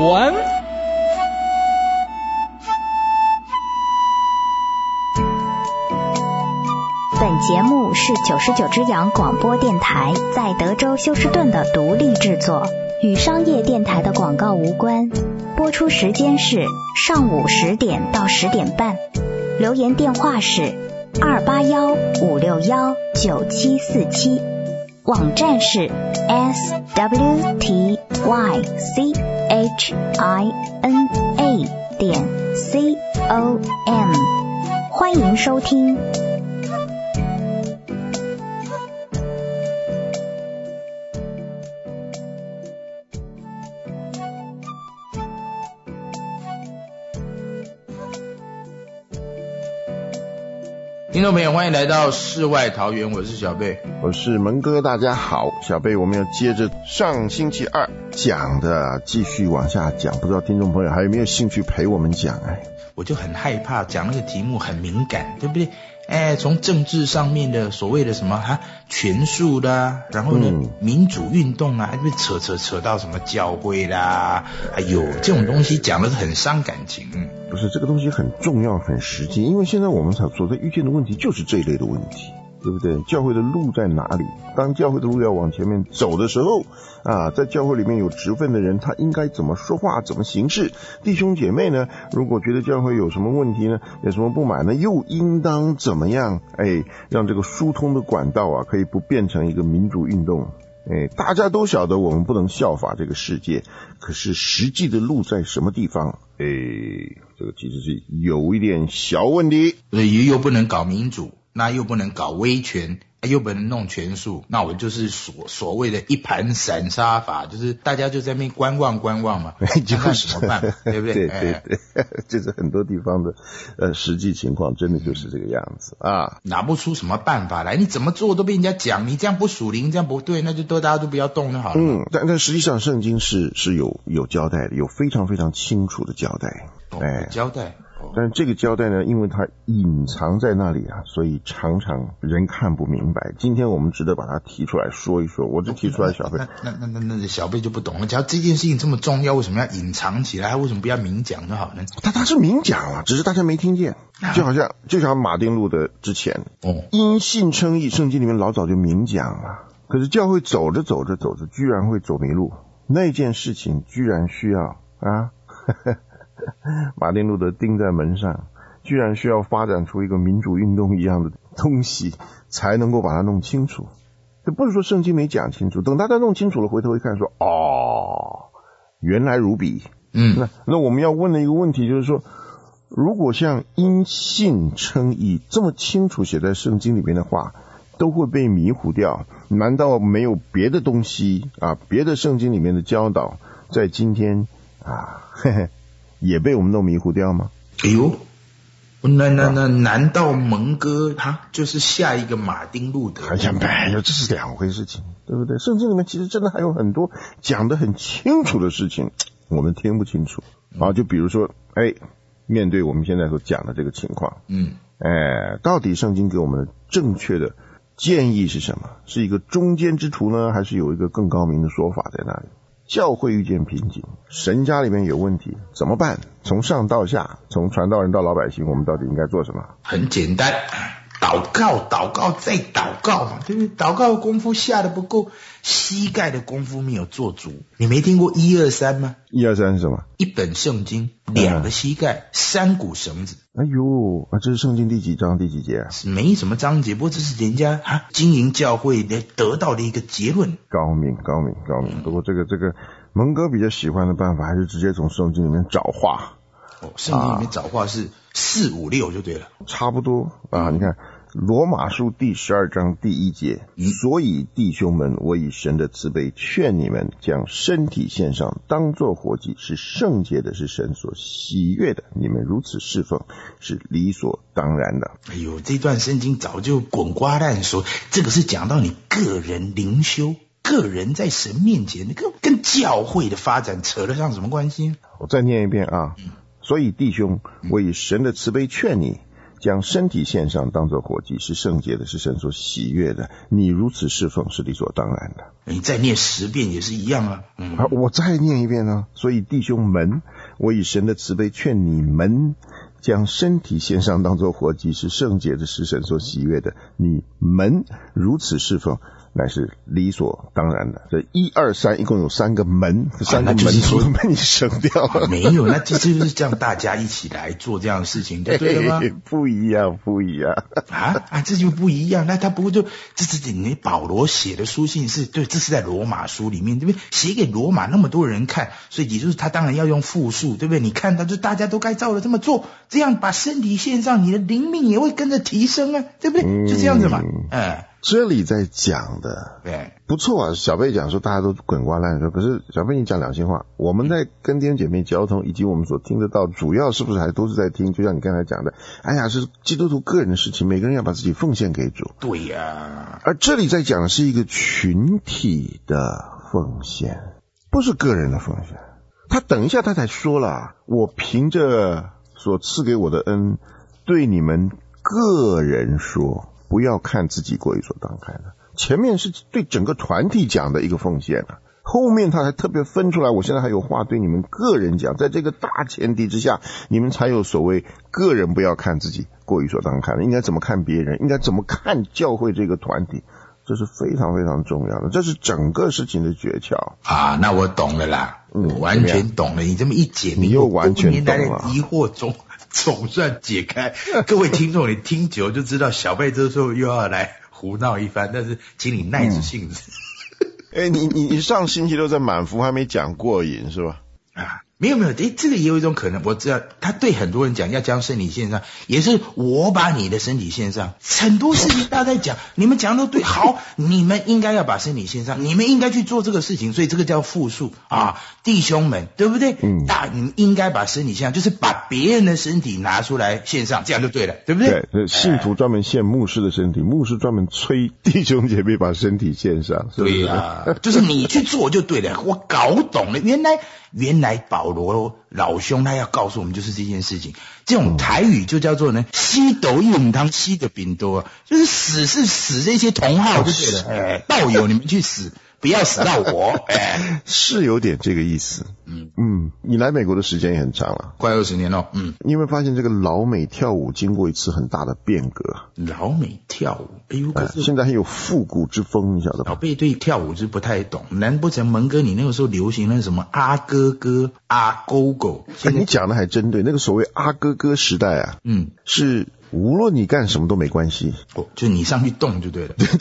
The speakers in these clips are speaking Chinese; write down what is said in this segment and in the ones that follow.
湾。 本节目是99只羊广播电台在德州休斯顿的独立制作，与商业电台的广告无关。播出时间是上午10点到10点半。留言电话是281-561-9747，网站是 swtychina.com， 欢迎收听。 听众朋友，欢迎来到世外桃源，我是小贝， 我是蒙哥，大家好。小贝，我们要接着上星期二讲的继续往下讲，不知道听众朋友还有没有兴趣陪我们讲？ 我就很害怕讲那个题目很敏感，对不对？从政治上面的所谓的什么权术啦，然后呢民主运动啊，扯到什么教会啦，这种东西讲的是很伤感情。 不是，这个东西很重要很实际，因为现在我们所在遇见的问题就是这一类的问题，对不对？教会的路在哪里？当教会的路要往前面走的时候在教会里面有职分的人，他应该怎么说话，怎么行事？弟兄姐妹呢，如果觉得教会有什么问题呢，有什么不满呢，又应当怎么样让这个疏通的管道可以不变成一个民主运动？大家都晓得我们不能效法这个世界，可是实际的路在什么地方？这个其实是有一点小问题。 又不能搞民主，那又不能搞威权，又不能弄权术，那我就是所谓的一盘散沙法，就是大家就在那边观望嘛，看什么办法，对不对？ 对，这是很多地方的实际情况，真的就是这个样子拿不出什么办法来，你怎么做都被人家讲，你这样不属灵，这样不对，那就大家都不要动就好了。 但实际上圣经是有交代的，有非常非常清楚的交代。 交代。 但这个交代呢，因为它隐藏在那里所以常常人看不明白。今天我们值得把它提出来说一说，我就提出来小贝。 那小贝就不懂了，假如这件事情这么重要，为什么要隐藏起来？为什么不要明讲就好呢？ 他是明讲只是大家没听见。就像马丁路德之前因信称义，圣经里面老早就明讲了。可是教会走着居然会走迷路，那件事情居然需要马丁路德钉在门上，居然需要发展出一个民主运动一样的东西才能够把它弄清楚。这不是说圣经没讲清楚，等大家弄清楚了回头一看说原来如彼。那我们要问的一个问题就是说，如果像因信称义这么清楚写在圣经里面的话都会被迷糊掉，难道没有别的东西别的圣经里面的教导在今天也被我们弄迷糊掉吗？ 那难道蒙哥他就是下一个马丁路德？ 这是两回事情，对不对？圣经里面其实真的还有很多讲得很清楚的事情我们听不清楚就比如说面对我们现在所讲的这个情况到底圣经给我们的正确的建议是什么？是一个中间之途呢，还是有一个更高明的说法在那里？教会遇见瓶颈，神家里面有问题怎么办？从上到下，从传道人到老百姓，我们到底应该做什么？ 很简单，祷告再祷告嘛，对不对？祷告的功夫下得不够，膝盖的功夫没有做足。你没听过123吗？123 是什么？ 一本圣经，2个膝盖，3股绳子。 这是圣经第几章第几节没什么章节，不过这是人家经营教会得到的一个结论。 高明。不过这个蒙哥比较喜欢的办法还是直接从圣经里面找话。 圣经里面找话是4、5、6就对了， 差不多你看罗马书第12章第1节，所以弟兄们，我以神的慈悲劝你们，将身体献上，当作活祭，是圣洁的，是神所喜悦的，你们如此侍奉是理所当然的。 这段圣经早就滚瓜烂熟，这个是讲到你个人灵修，个人在神面前跟教会的发展扯得上什么关系？ 我再念一遍所以弟兄，我以神的慈悲劝你， 将身体献上当作活祭，是圣洁的，是神所喜悦的。你如此侍奉是理所当然的。 你再念10遍也是一样啊。 我再念一遍啊。所以弟兄们，我以神的慈悲劝你们，将身体献上当作活祭，是圣洁的，是神所喜悦的。你们如此侍奉乃是理所当然的。这1、2、3一共有3个门，3个门除了被你省掉了。 没有，那这就是这样，大家一起来做这样的事情，对了吗？ 不一样这就不一样。那他不就这你保罗写的书信是对，这是在罗马书里面，对不对？写给罗马那么多人看，所以也就是他当然要用复数，对不对？你看到就大家都该照着这么做，这样把身体献上，你的灵命也会跟着提升啊，对不对？就这样子嘛。 这里在讲的，对，不错啊。小贝讲说大家都滚瓜烂熟，可是小贝你讲良心话，我们在跟弟兄姐妹交通，以及我们所听得到，主要是不是还都是在听？就像你刚才讲的，是基督徒个人的事情，每个人要把自己奉献给主。 对呀。 而这里在讲的是一个群体的奉献，不是个人的奉献。他等一下他才说了，我凭着所赐给我的恩，对你们个人说，不要看自己过于所当看的。前面是对整个团体讲的一个奉献啊，后面他才特别分出来，我现在还有话对你们个人讲，在这个大前提之下，你们才有所谓个人不要看自己过于所当看的，应该怎么看别人，应该怎么看教会这个团体，这是非常非常重要的，这是整个事情的诀窍啊。那我懂了啦，我完全懂了。你这么一解明， 你又完全懂了， 疑惑中总算解开。各位听众，你听久就知道小贝这时候又要来胡闹一番，但是请你耐着性子。 你上星期六在满福还没讲过瘾是吧？ 没有，这个也有一种可能，我知道他对很多人讲要将身体献上，也是我把你的身体献上。很多事情大家在讲，你们讲的都对，好，你们应该要把身体献上，你们应该去做这个事情，所以这个叫复数啊，弟兄们，对不对？你们应该把身体献上，就是把别人的身体拿出来献上，这样就对了，对不对？ 对，信徒专门献牧师的身体，牧师专门催弟兄姐妹把身体献上，是不是？ 对啊，就是你去做就对了。我搞懂了，原来保罗老兄他要告诉我们就是这件事情。这种台语就叫做呢，西斗一母汤西的饼多啊，就是死是死这些同好就对了。道友你们去死，不要死到我。 是有点这个意思。你来美国的时间也很长了， 快20年了。 你有没有发现这个老美跳舞经过一次很大的变革？ 老美跳舞，可是现在很有复古之风，你晓得吧？ 老贝对跳舞是不太懂，难不成蒙哥你那个时候流行那什么阿哥哥、阿勾狗？ 你讲的还真对，那个所谓阿哥哥时代啊，是无论你干什么都没关系， 就你上去动就对了。 对。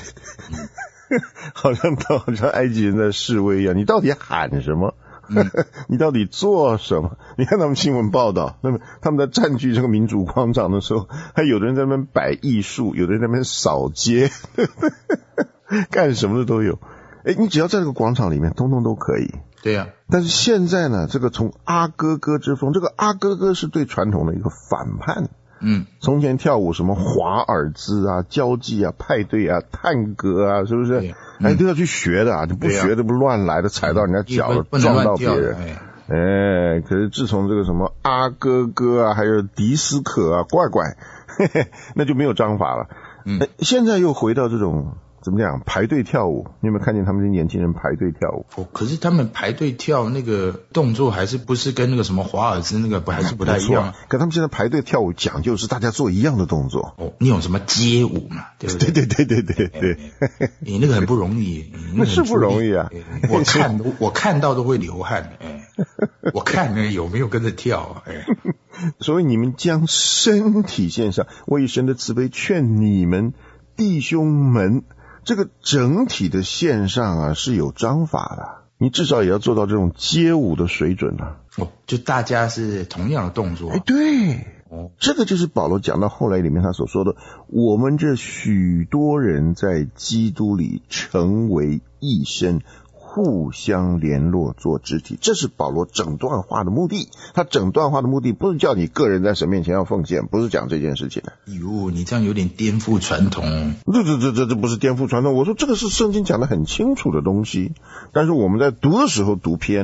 好像埃及人在示威一样，你到底喊什么？你到底做什么？你看他们新闻报道，那么他们在占据这个民主广场的时候，还有的人在那边摆艺术，有的人在那边扫街，干什么的都有。你只要在这个广场里面，通通都可以。 对呀。 但是现在呢，这个从阿哥哥之风，这个阿哥哥是对传统的一个反叛。从前跳舞什么华尔兹啊、交际啊、派对啊、探戈啊，是不是？都要去学的啊！你不学的不乱来的，踩到人家脚了，撞到别人。可是自从这个什么阿哥哥啊，还有迪斯科啊，怪，那就没有章法了。现在又回到这种怎么讲排队跳舞？你有没有看见他们这年轻人排队跳舞？ 可是他们排队跳那个动作还是不是跟那个什么华尔兹那个还是不太一样？ 可他们现在排队跳舞讲究是大家做一样的动作。 你有什么街舞嘛？对不对？ 对。 你那个很不容易， 那是不容易啊！ 我看到都会流汗。我看呢有没有跟着跳？ 所以你们将身体献上，我以神的慈悲劝你们弟兄们。这个整体的线上啊是有章法的，你至少也要做到这种街舞的水准啊。 就大家是同样的动作。 对。这个就是保罗讲到后来里面他所说的，我们这许多人在基督里成为一身，互相联络做肢体，这是保罗整段话的目的。他整段话的目的不是叫你个人在神面前要奉献，不是讲这件事情的。 你这样有点颠覆传统。 这不是颠覆传统，我说这个是圣经讲得很清楚的东西，但是我们在读的时候读偏了。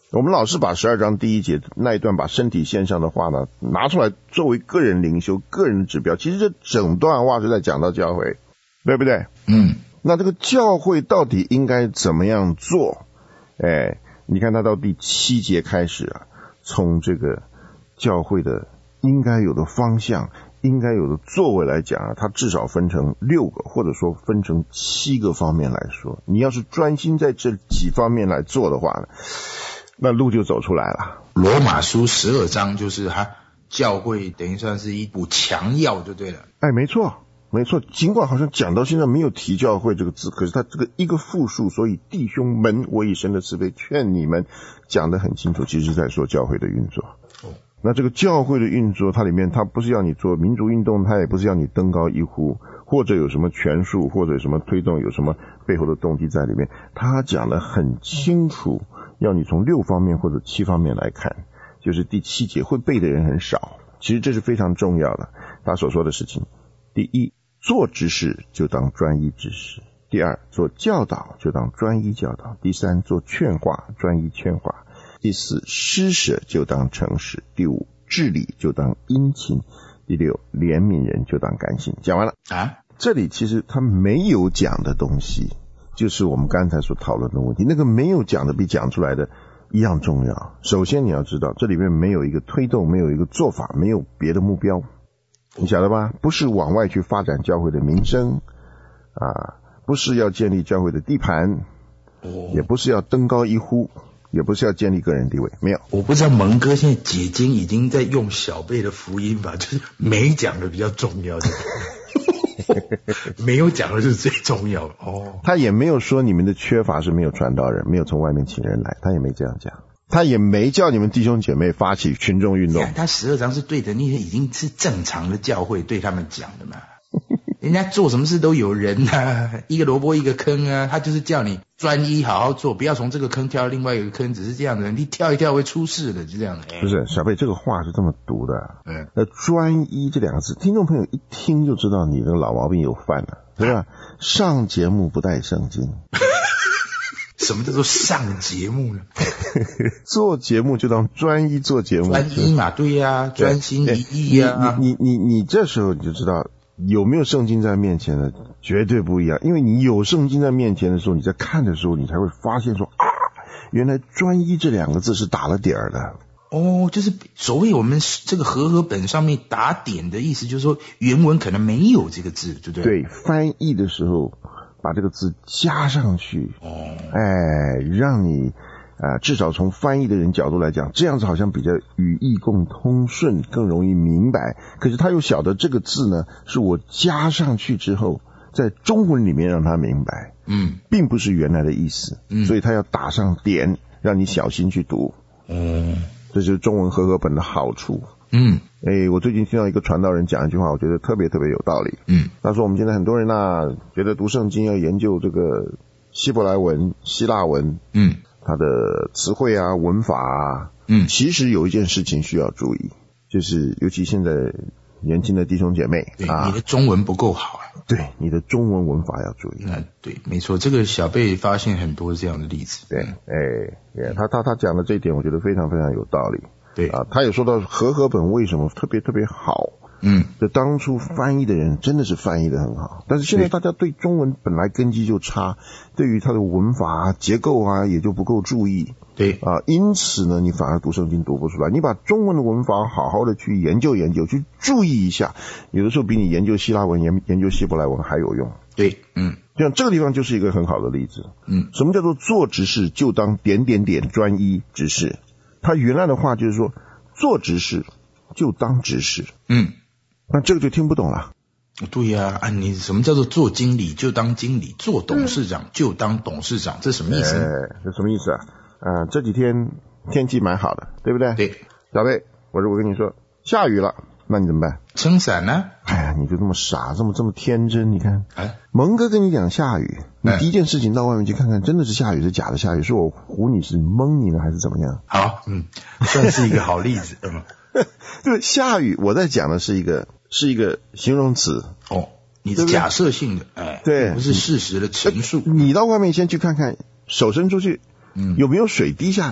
我们老是把12章第1节那一段把身体献上的话呢拿出来作为个人领袖个人的指标，其实这整段话是在讲到教会，对不对？那这个教会到底应该怎么样做？你看他到第7节开始啊，从这个教会的应该有的方向应该有的作为来讲啊，它至少分成6个或者说分成7个方面来说，你要是专心在这几方面来做的话呢，那路就走出来了。 罗马书12章就是教会等于算是一股强药就对了。 没错，尽管好像讲到现在没有提教会这个字，可是他这个一个复数，所以弟兄们，我以神的慈悲劝你们，讲得很清楚，其实是在说教会的运作。那这个教会的运作，它里面它不是要你做民主运动，它也不是要你登高一呼，或者有什么权术，或者有什么推动，有什么背后的动机在里面，它讲得很清楚，要你从6方面或者7方面来看。就是第7节会背的人很少，其实这是非常重要的，他所说的事情。第一，做执事就当专一执事；第二，做教导就当专一教导；第三，做劝化专一劝化；第四，施舍就当诚实；第五，治理就当殷勤；第六，怜悯人就当甘心。讲完了这里其实他没有讲的东西，就是我们刚才所讨论的问题，那个没有讲的比讲出来的一样重要。首先你要知道，这里面没有一个推动，没有一个做法，没有别的目标，你晓得吧？不是往外去发展教会的名声不是要建立教会的地盘，也不是要登高一呼，也不是要建立个人地位，没有。 我不知道蒙哥现在解经已经在用小贝的福音吧，就是没讲的比较重要的没有讲的是最重要的他也没有说你们的缺乏是没有传道人，没有从外面请人来，他也没这样讲，他也没叫你们弟兄姐妹发起群众运动。 他12章是对着那些已经是正常的教会对他们讲的嘛人家做什么事都有人一个萝卜一个坑他就是叫你专一好好做，不要从这个坑跳到另外一个坑，只是这样的，你跳一跳会出事的，就这样的。 不是小贝，这个话是这么读的。专一这2个字，听众朋友一听就知道你的老毛病有犯了，对吧？上节目不带圣经什么叫做上节目呢？ 做节目就当专一做节目， 专一嘛，对呀，专心一意你这时候你就知道有没有圣经在面前呢？绝对不一样，因为你有圣经在面前的时候，你在看的时候，你才会发现说原来专一这2个字是打了点的。 就是所谓我们这个和本上面打点的意思，就是说原文可能没有这个字，对不对？ 对，翻译的时候把这个字加上去，让你至少从翻译的人角度来讲，这样子好像比较语义共通顺，更容易明白。可是他又晓得这个字呢，是我加上去之后，在中文里面让他明白，并不是原来的意思，所以他要打上点，让你小心去读。这就是中文和本的好处。我最近听到一个传道人讲一句话，我觉得特别特别有道理。他说我们现在很多人觉得读圣经要研究这个希伯来文、希腊文，它的词汇文法其实有一件事情需要注意，就是尤其现在年轻的弟兄姐妹你的中文不够好对，你的中文文法要注意。 对，没错，这个小贝发现很多这样的例子。 对，他讲的这一点我觉得非常非常有道理。 对他也说到和本为什么特别特别好。就当初翻译的人真的是翻译的很好，但是现在大家对中文本来根基就差，对于它的文法结构也就不够注意。 对因此呢，你反而读圣经读不出来。你把中文的文法好好的去研究研究，去注意一下，有的时候比你研究希腊文研究希伯来文还有用。 对， 像这个地方就是一个很好的例子。什么叫做做执事就当点专一执事？他原来的话就是说，做执事就当执事。那这个就听不懂了。 对呀，你什么叫做做经理就当经理，做董事长就当董事长，这什么意思呢？ 这什么意思这几天天气蛮好的，对不对？ 对。 小贝，我如果跟你说下雨了，那你怎么办？ 撑伞呢？ 你就这么傻，这么天真。你看蒙哥跟你讲下雨，你第一件事情到外面去看看，真的是下雨是假的下雨，是我唬你是蒙你呢还是怎么样？ 好，算是一个好例子。 对，下雨我在讲的是一个形容词。 你是假设性的， 对， 不是事实的陈述。 你到外面先去看看，手伸出去，有没有水滴下来？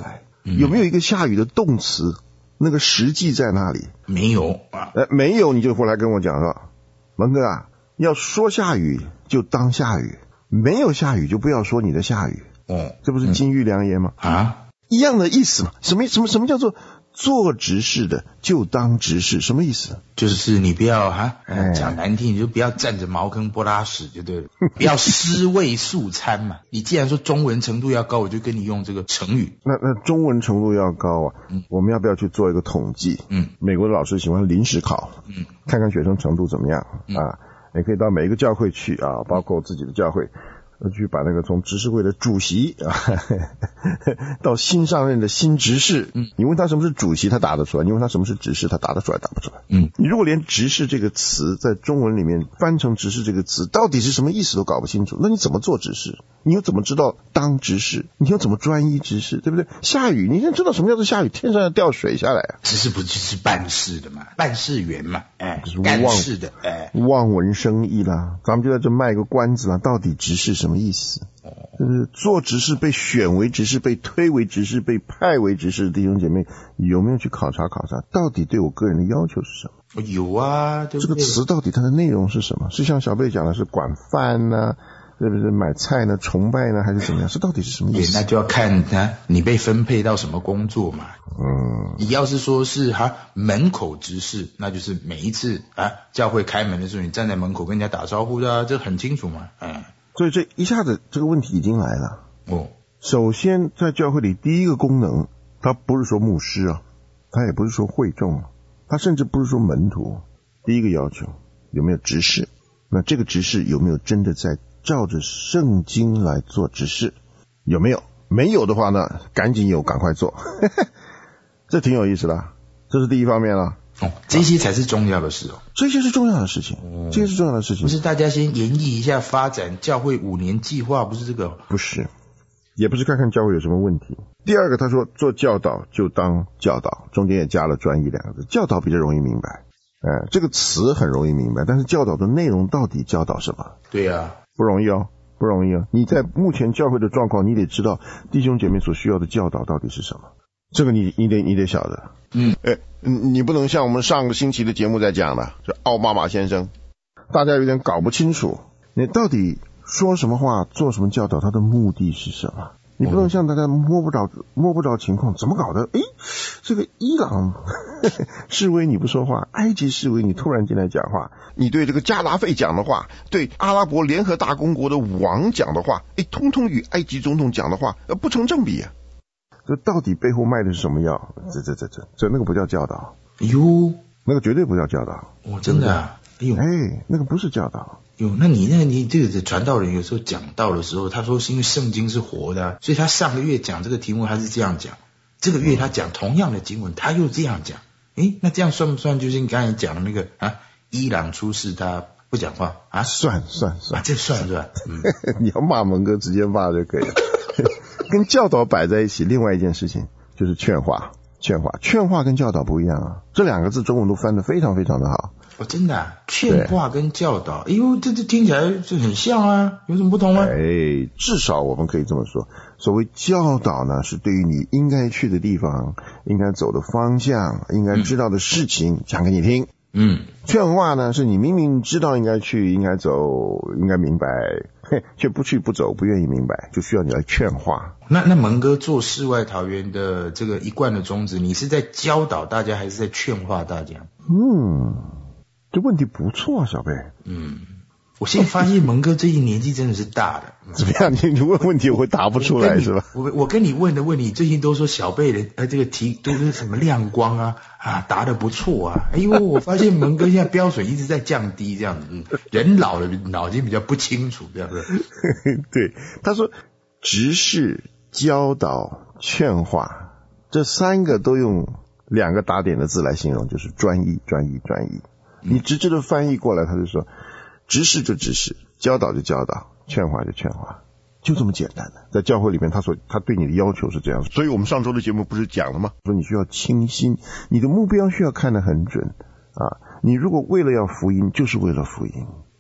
有没有一个下雨的动词？那个实际在哪里？ 没有啊。 没有你就回来跟我讲了，蒙哥啊，要说下雨就当下雨，没有下雨就不要说你的下雨。这不是金玉良言吗？一样的意思嘛。什么叫做做执事的就当执事？什么意思？ 就是你不要讲难听，你就不要占着茅坑不拉屎就对了，不要尸位素餐嘛。你既然说中文程度要高，我就跟你用这个成语。 那中文程度要高啊，我们要不要去做一个统计？美国的老师喜欢临时考，看看学生程度怎么样啊？你可以到每一个教会去啊，包括自己的教会。去把那个从执事会的主席到新上任的新执事，你问他什么是主席他答得出来，你问他什么是执事他答得出来答不出来。你如果连执事这个词在中文里面翻成执事这个词到底是什么意思都搞不清楚，那你怎么做执事？你又怎么知道当执事？你又怎么专一执事？对不对？下雨你现在知道什么叫做下雨？天上要掉水下来啊。 执事不就是办事的嘛，办事员嘛，干事的， 望文生义啦。咱们就在这卖个关子啦，到底执事什么意思？就是做执事，被选为执事，被推为执事，被派为执事的弟兄姐妹，有没有去考察考察，到底对我个人的要求是什么？ 有啊，对不对？ 这个词到底它的内容是什么？是像小贝讲的是管饭呢，是不是买菜呢，崇拜呢，还是怎么样？是到底是什么意思？ 那就要看你被分配到什么工作嘛。你要是说是门口执事，那就是每一次教会开门的时候，你站在门口跟人家打招呼的这很清楚嘛。 所以这一下子这个问题已经来了。首先在教会里第一个功能，他不是说牧师啊，他也不是说会众啊，他甚至不是说门徒。第一个要求有没有执事？那这个执事有没有真的在照着圣经来做执事？有没有？没有的话呢，赶紧有，赶快做。这挺有意思的，这是第一方面了。 这些才是重要的事这些是重要的事情，这些是重要的事情。 不是大家先研议一下发展教会5年计划，不是这个？ 不是，也不是看看教会有什么问题。第二个他说做教导就当教导，中间也加了专一2个字。教导比较容易明白，这个词很容易明白，但是教导的内容到底教导什么？ 对啊， 不容易哦。你在目前教会的状况，你得知道弟兄姐妹所需要的教导到底是什么，这个你得晓得。你不能像我们上个星期的节目在讲的，就奥巴马先生，大家有点搞不清楚，你到底说什么话，做什么教导，他的目的是什么？你不能像大家摸不着情况，怎么搞的？这个伊朗示威你不说话，埃及示威你突然进来讲话，你对这个加达费讲的话，对阿拉伯联合大公国的王讲的话，通通与埃及总统讲的话不成正比啊。这到底背后卖的是什么药？这那个不叫教导。那个绝对不叫教导。 真的啊？ 那个不是教导。 那你这个传道人有时候讲道的时候，他说是因为圣经是活的，所以他上个月讲这个题目他是这样讲，这个月他讲同样的经文他又这样讲。那这样算不算就是你刚才讲的那个伊朗出事他不讲话啊？ 算这算是吧？ 你要骂蒙哥直接骂就可以了。跟教导摆在一起，另外一件事情就是劝化跟教导不一样啊，这2个字中文都翻得非常非常的好。 真的劝化跟教导，这听起来就很像啊，有什么不同吗？ 至少我们可以这么说，所谓教导呢，是对于你应该去的地方，应该走的方向，应该知道的事情讲给你听。劝化呢，是你明明知道应该去，应该走，应该明白，却不去不走，不愿意明白，就需要你来劝化。 那蒙哥做世外桃源的这个一贯的宗旨，你是在教导大家还是在劝化大家？ 这问题不错啊，小贝。 我现在发现蒙哥最近年纪真的是大的。 怎么样？你问问题我会答不出来是吧？ 我跟你问的问题，最近都说小贝的这个题都是什么亮光答得不错啊。我发现蒙哥现在标准一直在降低，这样子，人老了脑筋比较不清楚，这样子。 对，他说执事、教导、劝化这3个都用2个打点的字来形容，就是专一。你直接的翻译过来，他就说执事就执事，教导就教导，劝化就劝化，就这么简单的。在教会里面他对你的要求是这样，所以我们上周的节目不是讲了吗？说你需要清心，你的目标需要看得很准啊。你如果为了要福音，就是为了福音，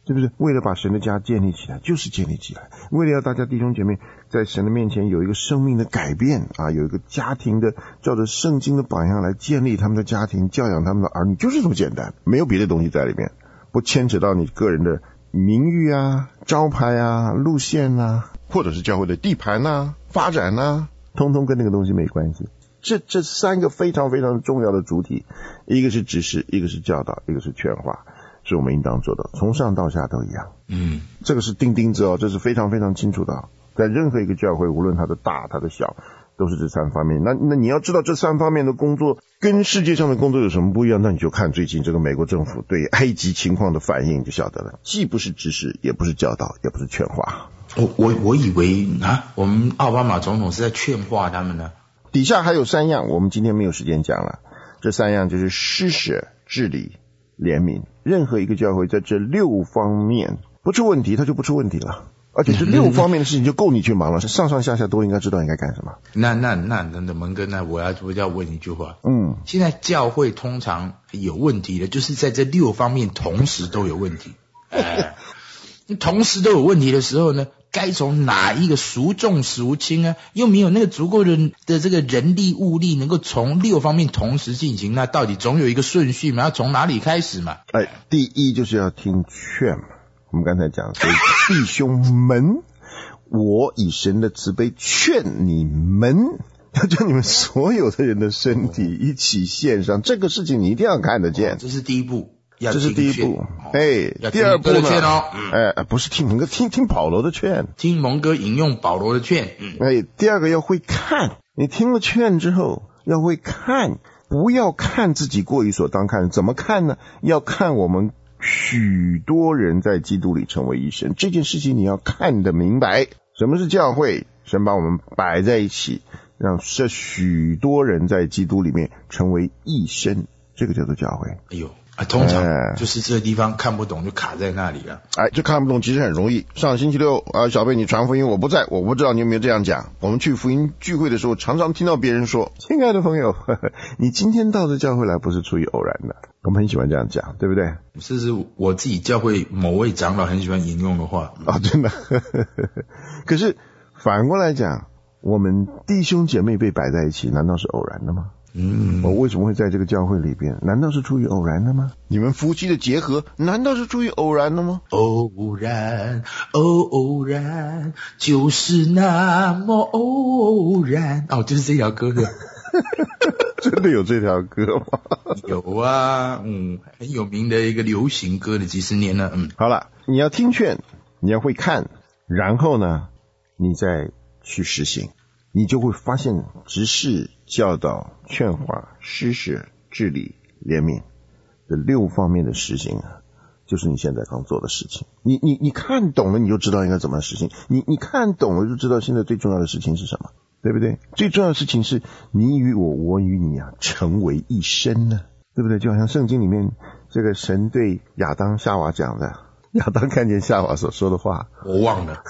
是不是？为了把神的家建立起来，就是建立起来。为了要大家弟兄姐妹在神的面前有一个生命的改变啊，有一个家庭的照着圣经的榜样来建立他们的家庭，教养他们的儿女，就是这么简单，没有别的东西在里面，不牵扯到你个人的名誉啊、招牌啊、路线啊，或者是教会的地盘啊、发展啊，通通跟那个东西没关系。这三个非常非常重要的主体，一个是指示，一个是教导，一个是劝化，是我们应当做的，从上到下都一样。这个是钉钉子哦，这是非常非常清楚的。在任何一个教会，无论它的大它的小，都是这三方面。那你要知道这三方面的工作跟世界上的工作有什么不一样，那你就看最近这个美国政府对埃及情况的反应就晓得了。既不是指示，也不是教导，也不是劝化。 我以为我们奥巴马总统是在劝化他们呢。 底下还有3样，我们今天没有时间讲了。这3样就是施舍、治理、怜悯。任何一个教会在这6方面不出问题，它就不出问题了。而且这6方面的事情就够你去忙了，上上下下都应该知道应该干什么。 那蒙哥，那我要问一句话。现在教会通常有问题的，就是在这6方面同时都有问题。同时都有问题的时候呢，该从哪一个孰重孰轻啊？又没有那个足够的这个人力物力能够从6方面同时进行，那到底总有一个顺序嘛？要从哪里开始嘛？ 第一就是要听劝嘛。我们刚才讲，所以弟兄们，我以神的慈悲劝你们，要将你们所有的人的身体一起献上，这个事情你一定要看得见。 这是第一步。 这是第一步。第二步呢？不是听蒙哥，听保罗的劝， 听蒙哥引用保罗的劝。 第二个要会看，你听了劝之后要会看，不要看自己过于所当看。怎么看呢？要看我们许多人在基督里成为一生，这件事情你要看得明白。什么是教会？神把我们摆在一起，让这许多人在基督里面成为一生，这个叫做教会。 通常就是这个地方看不懂就卡在那里了。 就看不懂其实很容易。上星期六小贝你传福音我不在，我不知道你有没有这样讲。我们去福音聚会的时候常常听到别人说，亲爱的朋友，你今天到这教会来不是出于偶然的。我们很喜欢这样讲，对不对？ 这是我自己教会某位长老很喜欢引用的话。 真的。可是反过来讲，我们弟兄姐妹被摆在一起难道是偶然的吗？我为什么会在这个教会里边？难道是出于偶然的吗？你们夫妻的结合难道是出于偶然的吗？ 偶然，偶然，就是那么偶然。就是这条歌的。 真的有这条歌吗？ 有啊，很有名的一个流行歌的几十年了。 好了，你要听劝，你要会看，然后呢，你再去实行。你就会发现执事、教导、劝化、施舍、治理、怜悯这6方面的实行就是你现在刚做的事情。你看懂了，你就知道应该怎么实行。你看懂了，就知道现在最重要的事情是什么，对不对？最重要的事情是你与我，我与你成为一身呢，对不对？就好像圣经里面这个神对亚当夏娃讲的，亚当看见夏娃所说的话， 我忘了。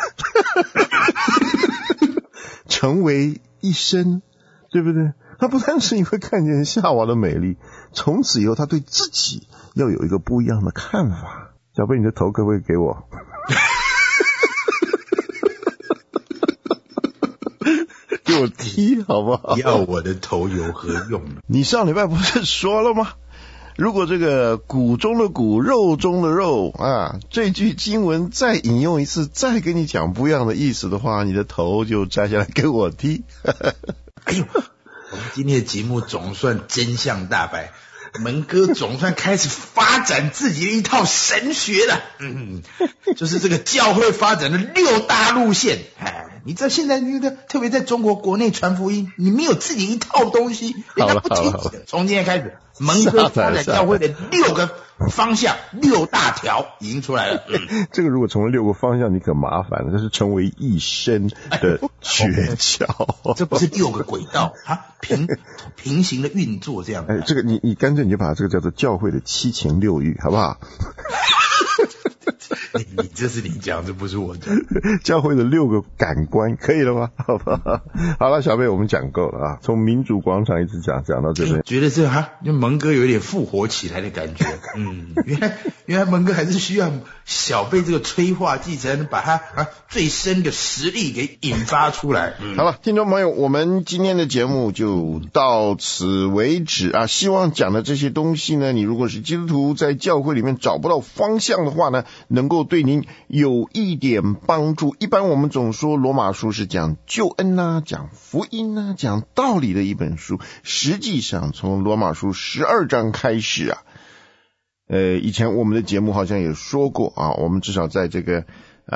成为一身，对不对？他不单是因为看见夏娃的美丽，从此以后他对自己要有一个不一样的看法。小贝，你的头可不可以给我？给我踢好不好？ 要我的头有何用呢？ 你上礼拜不是说了吗？如果这个骨中的骨，肉中的肉这句经文再引用一次，再跟你讲不一样的意思的话，你的头就摘下来给我踢。 我们今天的节目总算真相大白，蒙哥总算开始发展自己的一套神学了。就是这个教会发展的6大路线。你知道现在那个特别在中国国内传福音，你没有自己一套东西，人家不听。从今天开始，蒙哥发展教会的6个方向，6大条已经出来了。 这个如果成为6个方向，你可麻烦了，这是成为一身的诀窍。 这不是6个轨道平行的运作这样。 这个你干脆你就把这个叫做教会的7情6欲，好不好？ 你这是你讲，这不是我讲。 教会的6个感官可以了吗？好不好？好了，小贝我们讲够了啊，从民主广场一直讲到这边， 觉得这因为蒙哥有点复活起来的感觉。原来蒙哥还是需要小贝这个催化剂才能把他最深的实力给引发出来。 好了，听众朋友，我们今天的节目就到此为止啊。希望讲的这些东西呢，你如果是基督徒在教会里面找不到方向的话呢，能够对您有一点帮助。一般我们总说罗马书是讲救恩啊，讲福音啊，讲道理的一本书，实际上从罗马书12章开始啊，以前我们的节目好像也说过啊，我们至少在这个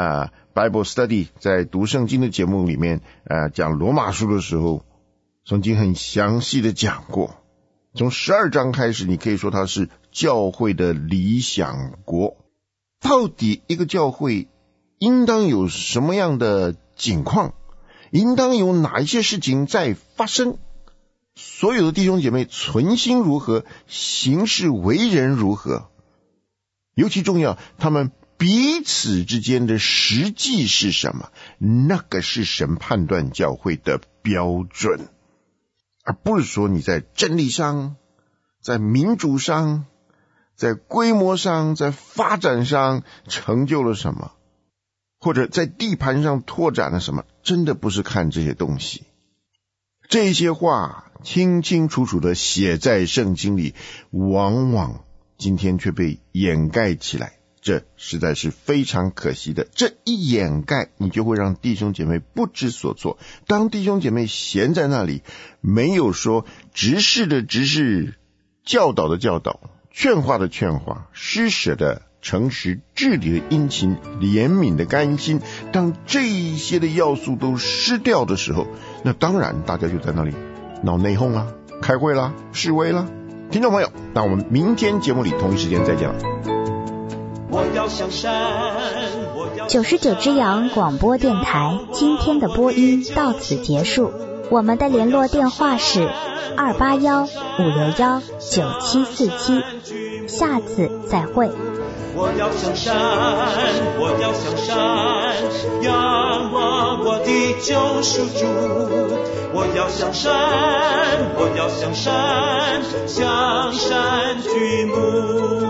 Bible Study 在读圣经的节目里面讲罗马书的时候，曾经很详细的讲过。从12章开始，你可以说它是教会的理想国。到底一个教会应当有什么样的景况，应当有哪一些事情在发生，所有的弟兄姐妹存心如何，行事为人如何，尤其重要，他们彼此之间的实际是什么，那个是神判断教会的标准，而不是说你在真理上，在民主上，在规模上，在发展上成就了什么，或者在地盘上拓展了什么，真的不是看这些东西。这些话清清楚楚的写在圣经里，往往今天却被掩盖起来，这实在是非常可惜的。这一掩盖，你就会让弟兄姐妹不知所措。当弟兄姐妹闲在那里，没有说执事的执事，教导的教导，劝化的劝化，施舍的诚实，治理的殷勤，怜悯的甘心，当这一些的要素都失掉的时候，那当然大家就在那里闹内讧啦，开会啦，示威啦。听众朋友，那我们明天节目里同一时间再见了。 我要向山 99只羊广播电台今天的播音到此结束，我们的联络电话是281-561-9747，下次再会。 我要向山，我要向山，仰望我的救赎主。我要向山，我要向山，向山举目。